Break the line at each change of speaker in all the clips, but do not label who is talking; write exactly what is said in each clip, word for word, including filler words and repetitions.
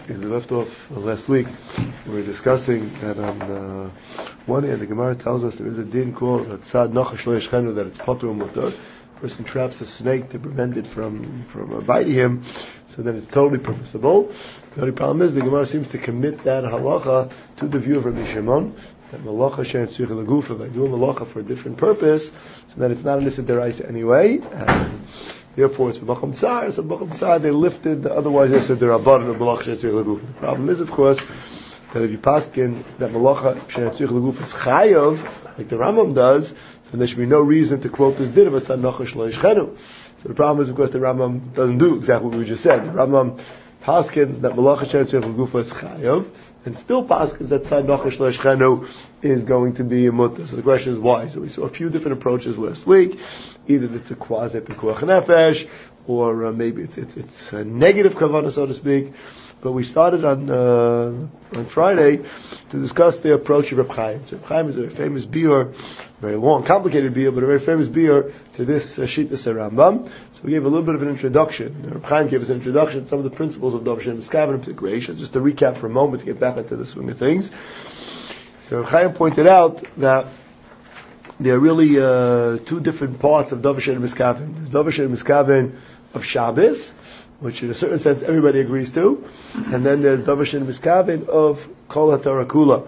As we left off last week, we were discussing that on uh, one hand, the Gemara tells us there is a din called tzad nachash lo yishchenu, that it's patur mutar. A person traps a snake to prevent it from from uh, biting him, so then it's totally permissible. The only problem is the Gemara seems to commit that halacha to the view of Rabbi Shimon, that malacha she'en tzricha l'gufa, if I do a malacha for a different purpose, so then it's not an issa deraisa anyway. And therefore, it's b'macham tzar. So b'macham tzar they lifted. Otherwise, they said they're rabbanon of malacha she'en tzricha l'gufa. The problem is, of course, that if you paskin that malacha she'en tzricha l'gufa is chayav, like the Rambam does, so there should be no reason to quote this din of tzad nachash lo yishchenu. So the problem is, of course, the Rambam doesn't do exactly what we just said. The Rambam paskins that malacha she'en tzricha l'gufa is chayav, and still paskins that tzad nachash lo yishchenu is going to be a mutter. So the question is why? So we saw a few different approaches last week. Either it's a quasi pikuach nefesh, or uh, maybe it's it's it's a negative kavanah, so to speak. But we started on uh, on Friday to discuss the approach of Reb Chaim. So Reb Chaim is a very famous biur, very long, complicated biur, but a very famous biur to this uh, Shittas Rambam. So we gave a little bit of an introduction. Reb Chaim gave us an introduction to some of the principles of Dov Shem Miskaven and Psikration. Just to recap for a moment to get back into the swing of things. So Reb Chaim pointed out that there are really uh, two different parts of Dov Shem Miskaven. There's Dov Shem Miskaven of Shabbos, which in a certain sense everybody agrees to, and then there's Dov Shem Miskaven of Kol HaTorah Kula.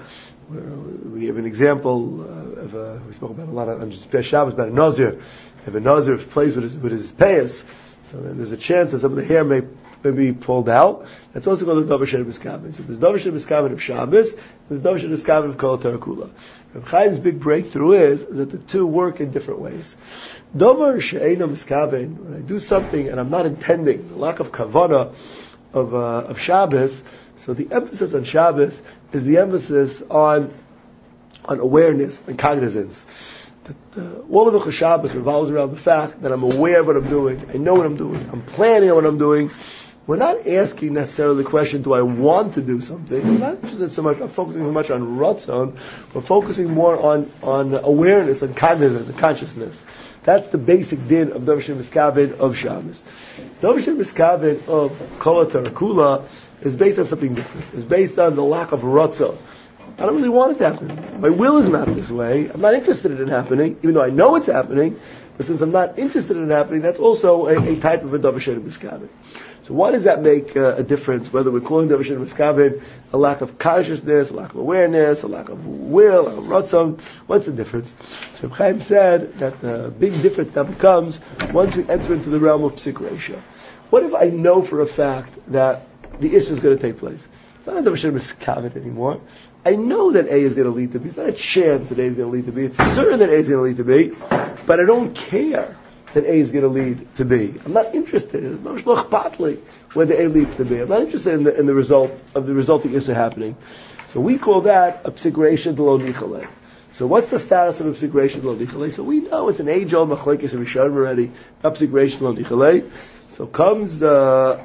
We have an example uh, of a, we spoke about a lot on Shabbos about a Nazir. If a Nazir plays with his with his payas, so then there's a chance that some of the hair may may be pulled out. That's also called the Dov Shem Miskaven. So there's Dov Shem Miskaven of Shabbos, there's Dov Shem Miskaven of Kol HaTorah Kula. Reb Chaim's big breakthrough is that the two work in different ways. Dover she'eino miskaven, when I do something and I'm not intending, the lack of kavanah of uh, of Shabbos, so the emphasis on Shabbos is the emphasis on on awareness and cognizance. But uh, all of the Shabbos revolves around the fact that I'm aware of what I'm doing, I know what I'm doing, I'm planning on what I'm doing. We're not asking necessarily the question, do I want to do something? We're not interested so much, not focusing so much on ratzon, we're focusing more on, on awareness and cognizance and consciousness. That's the basic din of Dov Shem Miskaven of Shabbos. Dov Shem Miskaven of Kol HaTorah Kula is based on something different. It's based on the lack of ratzon. I don't really want it to happen. My will is not this way. I'm not interested in it happening, even though I know it's happening. But since I'm not interested in it happening, that's also a, a type of a Dov Shem Miskaven. So why does that make uh, a difference, whether we're calling Dov Shem Miskaven a lack of consciousness, a lack of awareness, a lack of will, a ratzon? What's the difference? So Reb Chaim said that the big difference now becomes once we enter into the realm of Psikration. What if I know for a fact that the issue is going to take place? It's not a Dov Shem Miskaven anymore. I know that A is going to lead to B. It's not a chance that A is going to lead to B. It's certain that A is going to lead to B, but I don't care that A is going to lead to B. I'm not interested in it. Whether A leads to B. I'm not interested in the, in the result of the resulting issue happening. So we call that a psikration lo nichalei. So what's the status of a psikration lo nichalei? So we know it's an age-old machlekes and Rishonim already. A psikration lo nichalei. So comes the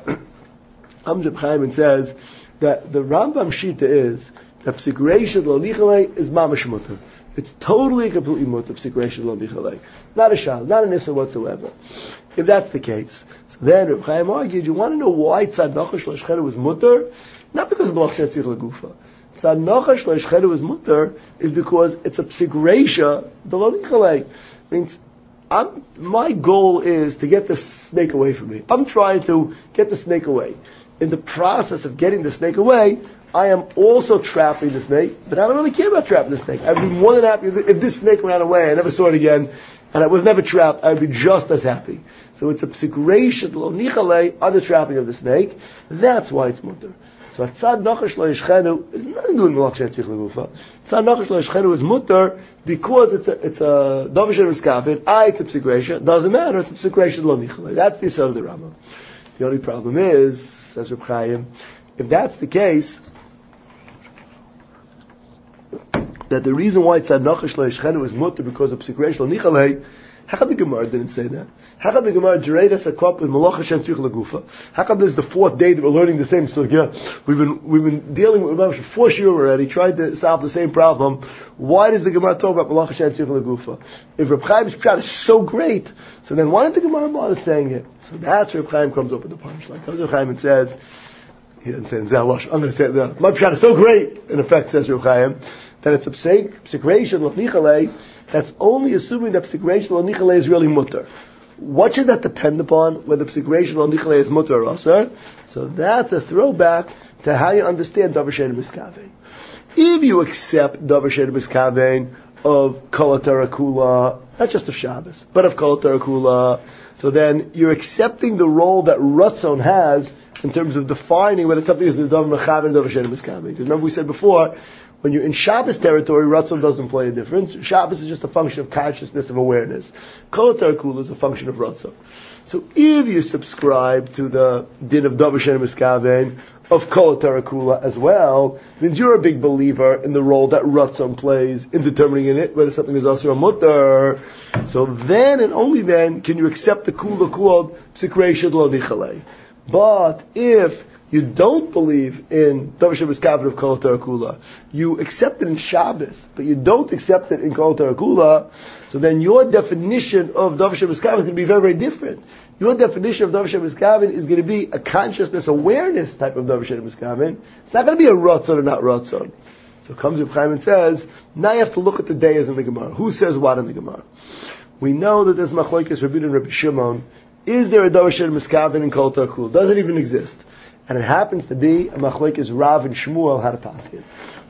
Amr Chaim and says that the Rambam Shita is that psikration lo nichalei is mamash mutter. It's totally and completely mutter, psikration lo nichalei. Not a shal, not an issa whatsoever. If that's the case, so then Reb Chaim argued, you want to know why tzad nachash lo yishchenu was mutter? Not because of the malach she'en tzricha l'gufa. Tzad nachash lo yishchenu was mutter is because it's a psikration lo nichalei. Means, I'm, my goal is to get the snake away from me. I'm trying to get the snake away. In the process of getting the snake away, I am also trapping the snake, but I don't really care about trapping the snake. I'd be more than happy if this snake ran away, I never saw it again, and I was never trapped, I'd be just as happy. So it's a psikration lo nichalei on the trapping of the snake. That's why it's mutter. So tzad nachash lo yishchenu is nothing to do with malach she'en tzricha l'gufa. Tzad nachash lo yishchenu is mutter because it's a it's a Dov Shem Miskaven. I it's a psikration. Doesn't matter. It's a psikration lo nichalei. That's the side of the Rambam. The only problem is, says Reb Chaim, if that's the case, that the reason why tzad nachash lo yishchenu is mutter because of psikration lo nichalei, how come the Gemara didn't say that? How come the Gemara jerayed us a cup with malacha she'en tzricha l'gufa? How come this is the fourth day that we're learning the same sugya? We've been we've been dealing with Rav for four shiur already, tried to solve the same problem. Why does the Gemara talk about malacha she'en tzricha l'gufa? If Reb Chaim's pshat is so great, so then why did the Gemara bother saying it? So that's where Reb Chaim comes up with the punchline. Comes Reb Chaim and says, he didn't say in Zeh. I'm going to say the my pshat is so great, in effect, says Reb Chaim, that it's a psik, psikration lo nichale, that's only assuming that psikration lo nichale is really mutter. What should that depend upon? Whether psikration lo nichale is mutter or asar? So that's a throwback to how you understand davar she'ein miskaven. If you accept davar she'ein miskaven of kol hatara kula, not just of Shabbos, but of kol hatara kula, so then you're accepting the role that Ratzon has in terms of defining whether something is a davar mechaven and davar she'ein miskaven. Remember we said before, when you're in Shabbos territory, Ratzon doesn't play a difference. Shabbos is just a function of consciousness, of awareness. Kol hatara kula is a function of Ratzon. So if you subscribe to the din of davar she'ein miskaven, of kol hatara kula as well, means you're a big believer in the role that Ratzon plays in determining in it whether something is asur or mutter. So then and only then can you accept the kula called psikration lo nichale. But if you don't believe in davar she'ein miskaven of kol hatara kula, you accept it in Shabbos, but you don't accept it in kol hatara kula, so then your definition of davar she'ein miskaven is going to be very, very different. Your definition of davar she'ein miskaven is going to be a consciousness, awareness type of davar she'ein miskaven. It's not going to be a ratzon or not ratzon. So comes Reb Chaim and says, now you have to look at the dayas in the Gemara. Who says what in the Gemara? We know that there's machlokes Rabbi and Rabbi Shimon. Is there a davar she'ein miskaven in kol hatara kula? Does it even exist? And it happens to be a machlokes Rav and Shmuel had a paskin.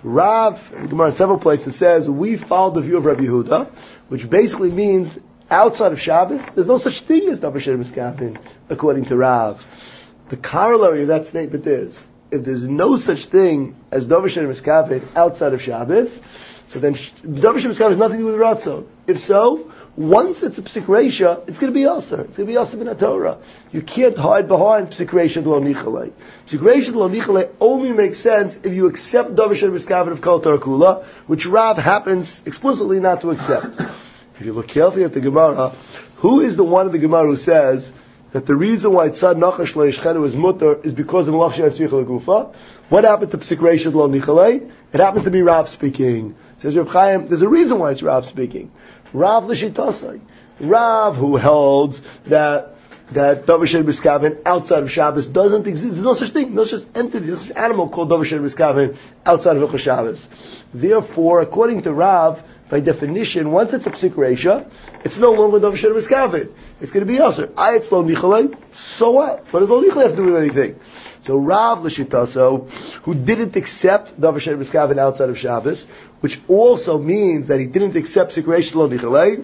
Rav, in the Gemara in several places says, we follow the view of Rabbi Yehuda, which basically means outside of Shabbos, there's no such thing as davar she'ein miskaven, according to Rav. The corollary of that statement is, if there's no such thing as davar she'ein miskaven outside of Shabbos, so then davar she'ein miskaven has nothing to do with Ratzon. If so, once it's a psik reisha, it's going to be asur. It's going to be asur bin Torah. You can't hide behind psik reisha lo nichale. Psik reisha lo nichale only makes sense if you accept davar she'ein miskaven of kol hatara kula, which Rav happens explicitly not to accept. If you look carefully at the Gemara, who is the one of the Gemara who says that the reason why tzad nachash lo yishchenu is mutter is because of malach she'en tzricha legufa? What happened to psik reisha lo nichale? It happens to be Rav speaking. Says Reb Chaim, there's a reason why it's Rav speaking. Rav l'shitasai. Rav who holds that that davar she'ein miskaven outside of Shabbos doesn't exist. There's no such thing, no such entity, no such animal called davar she'ein miskaven outside of Shabbos. Therefore, according to Rav, by definition, once it's a psik reisha, it's no longer davar she'ein miskaven. It's going to be asur. I it's lo nichale. So what? What does lo nichale have to do with anything? So Rav l'shitaso, who didn't accept davar she'ein miskaven outside of Shabbos, which also means that he didn't accept psik reisha lo nichale.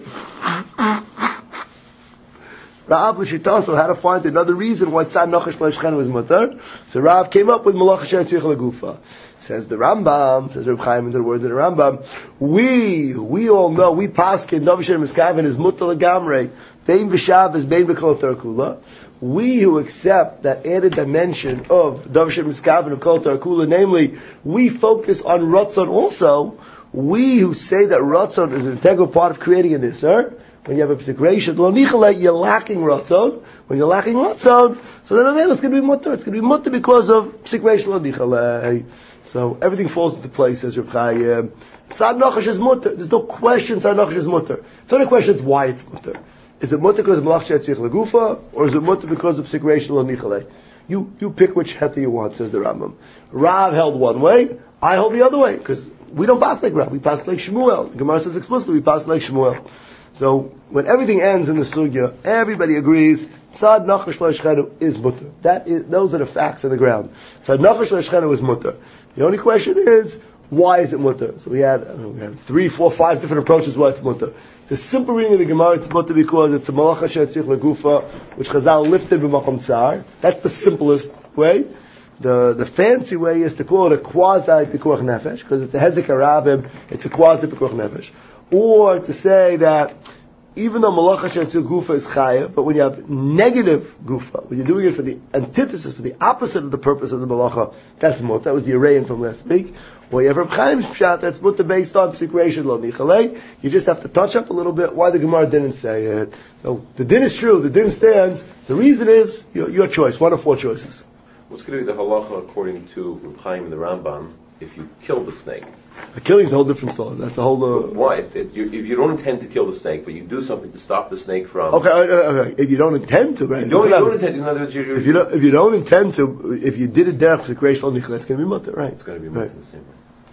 Rav l'shitaso had to find another reason why tzad nachash lo yishchenu is mutter. So Rav came up with malach she'en tzricha legufa. Says the Rambam, says Reb Chaim in the words of the Rambam, we, we all know, we paskin, davar she'ein miskaven is mutter legamrei, bein b'Shabbos, bein b'kol hatara kula. We who accept that added dimension of davar she'ein miskaven of kol hatara kula, namely, we focus on Ratzon also, we who say that Ratzon is an integral part of creating an Isser, when you have a psik reisha lo nichale, you're lacking Ratzon. When you're lacking Ratzon, so then again, it's going to be mutter. It's going to be mutter because of psik reisha lo nichale. So everything falls into place, says Reb Chaim. Tzad nachash is mutter. There's no question tzad nachash is mutter. It's only a question is why it's mutter. Is it mutter because of malach she'en tzricha legufa, or is it mutter because of psik reisha lo nichale? You you pick which heta you want, says the Rambam. Rav held one way, I hold the other way, because we don't pass like Rav, we pass like Shmuel. The Gemara says explicitly, we pass like Shmuel. So when everything ends in the sugya, everybody agrees tzad nachash lo yishchenu is mutter. That is, those are the facts on the ground. Tzad nachash lo yishchenu is mutter. The only question is, why is it mutter? So we had, know, we had three, four, five different approaches why it's mutter. The simple reading of the Gemara, it's mutter because it's a malach she'en tzricha legufa, which Chazal lifted b'makom tsar. That's the simplest way. The the fancy way is to call it a quasi pikuach nefesh, because it's a hezek harabim, it's a quasi pikuach nefesh. Or to say that even though malacha she'en tzricha gufa is chayav, but when you have negative gufa, when you're doing it for the antithesis, for the opposite of the purpose of the malacha, that's mutter. That was the Arayan from last week. Well, you have Reb Chaim's pshat, that's mutter based on psik reisha lo nichale. You just have to touch up a little bit why the Gemara didn't say it. So the din is true, the din stands. The reason is your, your choice, one of four choices.
What's going to be the halacha according to Reb Chaim and the Rambam if you kill the snake.
The killing is a whole different story. That's a whole. Uh,
Why? If, if, you, if you don't intend to kill the snake, but you do something to stop the snake from.
Okay, okay. If you don't intend to, right?
You don't, you don't intend to. In other words, you're,
if you don't, if you don't intend to, if you did it derech for the creation, that's going to be mutter, right?
It's going to be mutter
right.
the same way.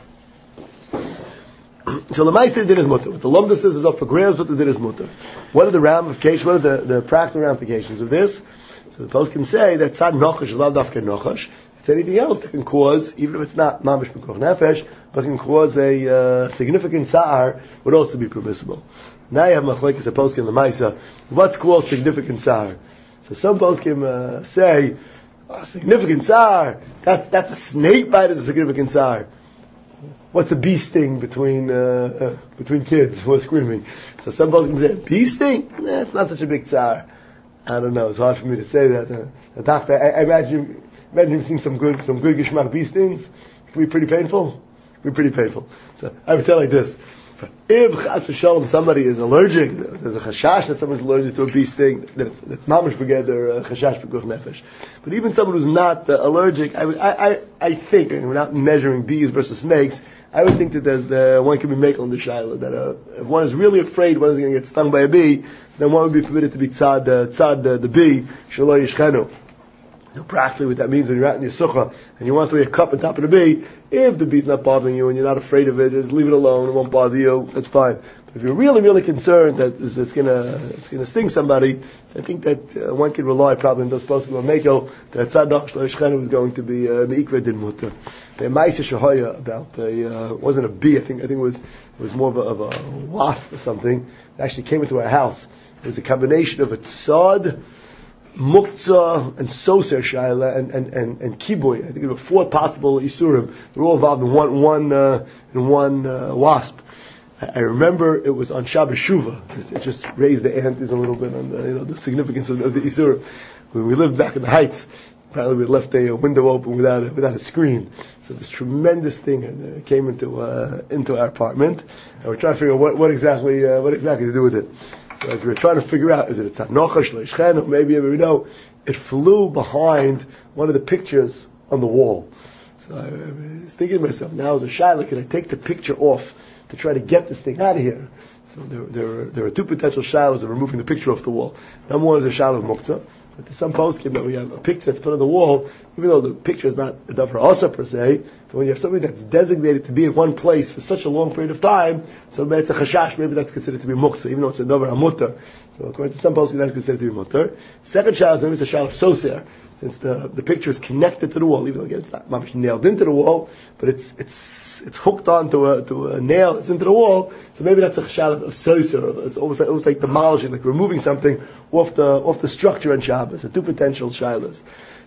So the Ma'aseh did his mutter. What the Lomda says is up for grabs. What the did is mutter. What are the ramifications? What are the, the practical ramifications of this? So the post can say that tzad nochash is lav dafka nochash. It's anything else that can cause, even if it's not mamish b'koch nefesh, but can cause a uh, significant sa'ar, would also be permissible. Now you have machlekes a poskim in the Ma'aseh. What's called significant sa'ar? So some poskim uh, say oh, significant sa'ar. That's that's a snake bite is a significant sa'ar. What's a bee sting between uh, uh, between kids who are screaming? So some poskim say bee sting. Nah, it's not such a big sa'ar. I don't know. It's hard for me to say that. Uh, the doctor, I, I imagine. Imagine you've seen some good, some good gishmak bee stings. It can be pretty painful. It can be pretty painful. So I would tell like this: if chas v'shalom somebody is allergic, there's a chashash that someone's allergic to a bee sting. That it's, it's mamish b'geder or chashash b'guch nefesh. But even someone who's not uh, allergic, I would, I, I, I think, and we're not measuring bees versus snakes. I would think that there's the one can be makel on the shaila that uh, if one is really afraid one is going to get stung by a bee, then one would be permitted to be tzad uh, tzad uh, the bee shelo yishchenu. So practically what that means when you're out in your sukkah and you want to throw your cup on top of the bee, if the bee's not bothering you and you're not afraid of it, just leave it alone, it won't bother you, that's fine. But if you're really, really concerned that it's, it's gonna, it's gonna sting somebody, so I think that uh, one can rely probably on those possible mekel, that tzad nochash lo yishchenu is going to be meikveh din mutter. The Ma'aseh Shehoya about a, uh, wasn't a bee, I think, I think it was, it was more of a, of a wasp or something. It actually came into our house. It was a combination of a tzad, Muktzah and Soser Shaila and, and, and, and Kiboy. I think there were four possible Isurim. They were all involved in one, one, uh, in one, uh, wasp. I, I remember it was on Shabbos Shuvah. It just raised the antes a little bit on the, you know, the significance of, of the Isurim. When we lived back in the Heights, probably we left a window open without a, without a screen. So this tremendous thing uh, came into, uh, into our apartment. And we're trying to figure out what, what exactly, uh, what exactly to do with it. So as we were trying to figure out, is it a tzad nochash lo yishchenu? Maybe we know it flew behind one of the pictures on the wall. So I, I was thinking to myself, now as a shayla, can I take the picture off to try to get this thing out of here? So there, there, are, there are two potential shaylas of removing the picture off the wall. Number one is a shayla of muktzah. But there's some poskim that we have a picture that's put on the wall, even though the picture is not a davar asa per se, but when you have something that's designated to be in one place for such a long period of time, so maybe it's a chashash, maybe that's considered to be muktzah, even though it's a davar hamutter. So according to some poskim, that's considered to be mutter. Second shayla is maybe it's a shayla of soser, since the the picture is connected to the wall, even though again it's not mamish nailed into the wall, but it's it's it's hooked onto a to a nail, it's into the wall. So maybe that's a shayla of soser. It's almost like, almost like demolishing, like removing something off the off the structure and Shabbos. So two potential shaylas.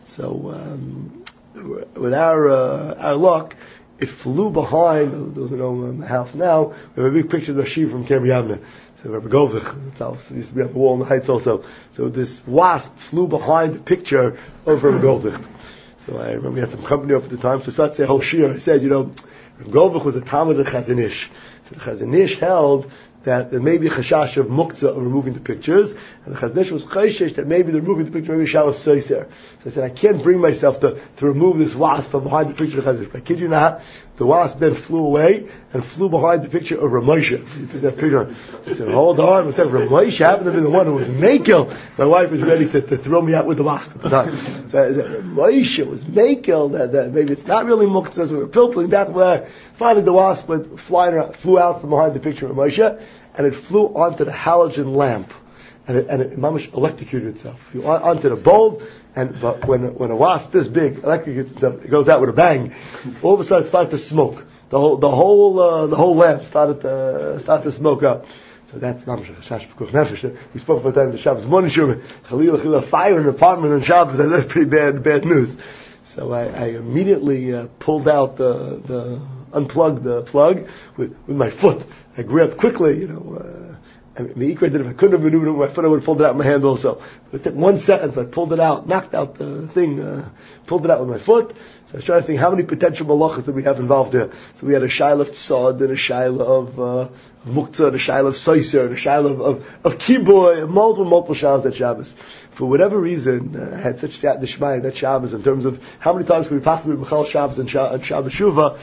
So um, with our uh, our luck, it flew behind. Those who know um, the house now, we have a big picture of the Shiva from Kerem Yavne. So Rabbi Goldvich, it's house. It used to be on the wall in the Heights also. So this wasp flew behind the picture of Rabbi Goldvich. So I remember we had some company over the time. So I said, whole shir, I said, you know, Rabbi Goldvich was a Talmud of Chazon Ish. So the Chazon Ish held that there may be a chashash of muktzah of removing the pictures, and the Chazon Ish was chayshish that maybe the removing the picture maybe shal of soiser. So I said, I can't bring myself to, to remove this wasp from behind the picture of the Chazon Ish. I kid you not, the wasp then flew away and flew behind the picture of Ramosha. You put that picture on. So I said, hold on, what's that? Ramosha happened to be the one who was makel. My wife was ready to, to throw me out with the wasp at the time. So I said, Ramosha was makel, that, that maybe it's not really muktzah, so we were pilfering back there. Finally the wasp went flying around, flew out from behind the picture of Ramosha, and it flew onto the halogen lamp, and it, and it mamish electrocuted itself. You onto the bulb, and but when when a wasp this big electrocutes itself, it goes out with a bang. All of a sudden, it started to smoke. The whole the whole uh, the whole lamp started to started to smoke up. So that's mamish chashash b'kuch nefesh. We spoke about that in the Shabbos morning shur. Chalil chalil fire in an apartment on Shabbos. That's pretty bad bad news. So I, I immediately uh, pulled out the the unplugged the plug with, with my foot. I grabbed quickly, you know, uh, I mean, if I couldn't have maneuvered it with my foot, I would have pulled it out with my hand also. But it took one second, so I pulled it out, knocked out the thing, uh, pulled it out with my foot. So I was trying to think how many potential malachas that we have involved here. So we had a shayla of tzad, and a shayla of, uh, of muktzah, and a shayla of soiser, and a shayla of, of, of kiboy, multiple, multiple shaylas at Shabbos. For whatever reason, uh, I had such siyat d'shmaya that Shabbos in terms of how many times could we possibly mechal Shabbos and Shabbos Shuvah.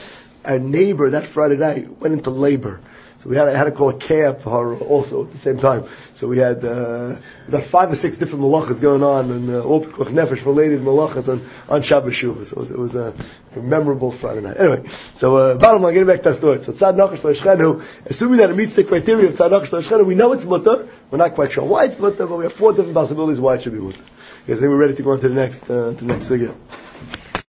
our neighbor that Friday night went into labor. So we had, had to call a cab for her also at the same time. So we had uh, about five or six different malachas going on, and uh, all pikuach nefesh related malachas on, on Shabbat Shuvah. So it was, it was a, a memorable Friday night. Anyway, so uh, bottom line, getting back to that story. So Tzad Nachash L'Eshchenu, assuming that it meets the criteria of Tzad Nachash L'Eshchenu, we know it's mutter. We're not quite sure why it's mutter, but we have four different possibilities why it should be mutter. Because I think we're ready to go on to the next, uh, to the next figure.